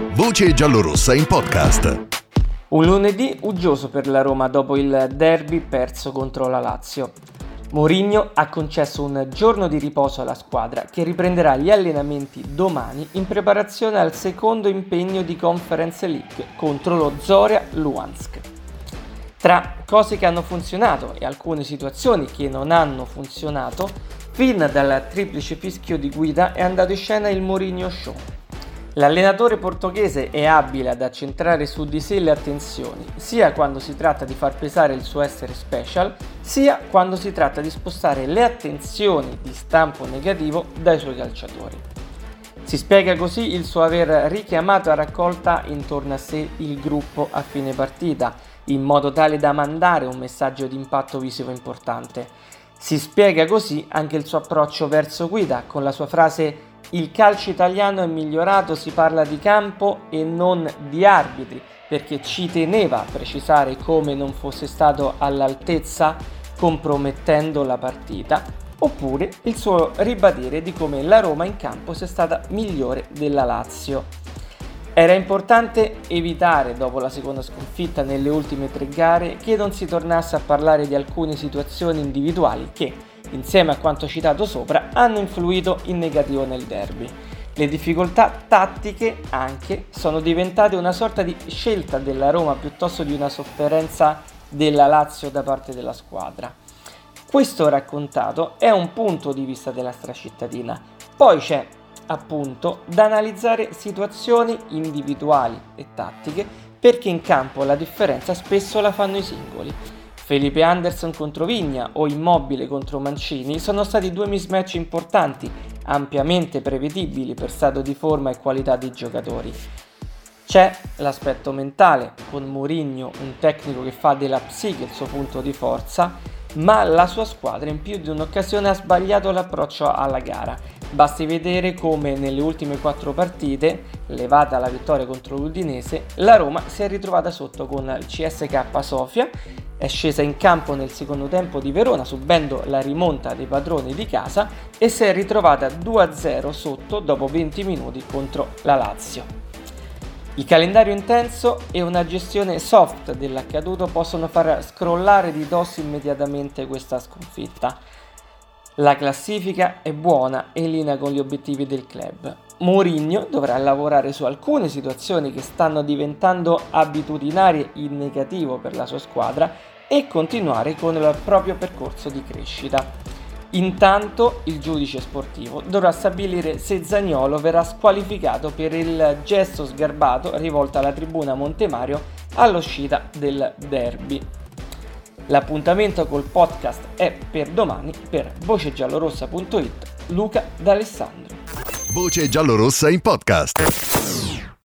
Voce giallorossa in podcast. Un lunedì uggioso per la Roma dopo il derby perso contro la Lazio. Mourinho ha concesso un giorno di riposo alla squadra che riprenderà gli allenamenti domani in preparazione al secondo impegno di Conference League contro lo Zorya Luhansk. Tra cose che hanno funzionato e alcune situazioni che non hanno funzionato, fin dal triplice fischio di guida è andato in scena il Mourinho Show. L'allenatore portoghese è abile ad accentrare su di sé le attenzioni, sia quando si tratta di far pesare il suo essere special, sia quando si tratta di spostare le attenzioni di stampo negativo dai suoi calciatori. Si spiega così il suo aver richiamato a raccolta intorno a sé il gruppo a fine partita, in modo tale da mandare un messaggio di impatto visivo importante. Si spiega così anche il suo approccio verso Guida, con la sua frase "Il calcio italiano è migliorato, si parla di campo e non di arbitri", perché ci teneva a precisare come non fosse stato all'altezza, compromettendo la partita, oppure il suo ribadire di come la Roma in campo sia stata migliore della Lazio. Era importante evitare, dopo la seconda sconfitta nelle ultime 3 gare, che non si tornasse a parlare di alcune situazioni individuali che, insieme a quanto citato sopra, hanno influito in negativo nel derby. Le difficoltà tattiche anche sono diventate una sorta di scelta della Roma piuttosto di una sofferenza della Lazio da parte della squadra. Questo raccontato è un punto di vista della stracittadina. Poi c'è, appunto, da analizzare situazioni individuali e tattiche, perché in campo la differenza spesso la fanno i singoli. Felipe Anderson contro Vigna o Immobile contro Mancini sono stati 2 mismatch importanti, ampiamente prevedibili per stato di forma e qualità dei giocatori. C'è l'aspetto mentale, con Mourinho un tecnico che fa della psiche il suo punto di forza, ma la sua squadra in più di un'occasione ha sbagliato l'approccio alla gara. Basti vedere come nelle ultime 4 partite, levata la vittoria contro l'Udinese, la Roma si è ritrovata sotto con il CSKA Sofia, è scesa in campo nel secondo tempo di Verona subendo la rimonta dei padroni di casa e si è ritrovata 2-0 sotto dopo 20 minuti contro la Lazio. Il calendario intenso e una gestione soft dell'accaduto possono far scrollare di dosso immediatamente questa sconfitta. La classifica è buona e in linea con gli obiettivi del club. Mourinho dovrà lavorare su alcune situazioni che stanno diventando abitudinarie in negativo per la sua squadra e continuare con il proprio percorso di crescita. Intanto il giudice sportivo dovrà stabilire se Zaniolo verrà squalificato per il gesto sgarbato rivolto alla tribuna Montemario all'uscita del derby. L'appuntamento col podcast è per domani. Per vocegiallorossa.it, Luca D'Alessandro. Voce giallorossa in podcast.